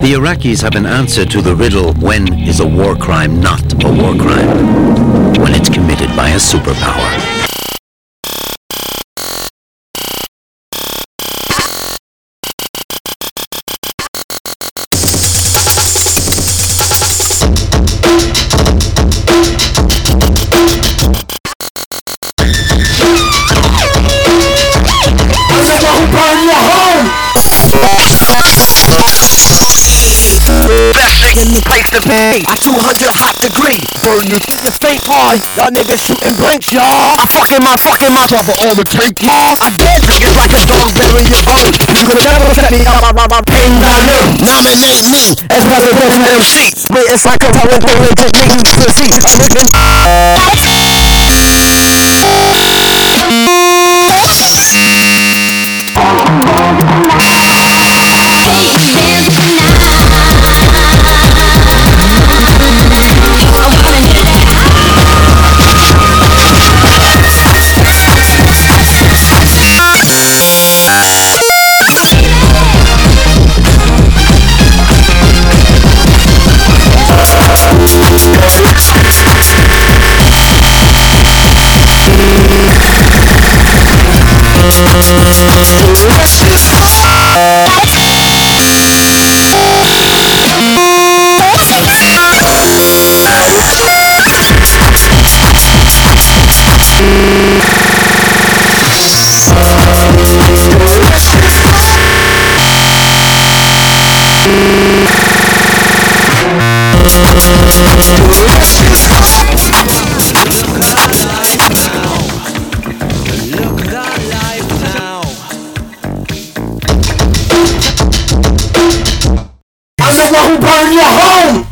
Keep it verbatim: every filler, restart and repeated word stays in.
The Iraqis have an answer to the riddle, when is a war crime not a war crime? When it's committed by a superpower. In the place to be, I two hundred hot degree. Burn you in the fake boy. Y'all niggas shooting blanks, y'all. I fucking my fucking my trouble all the tank, y'all. I get it's like a dog burying your bone. You could never set me up, I pain down you. Nominate me as president M C. But it's like a power playing to me to see. I'm looking. I'm the one who burned your home!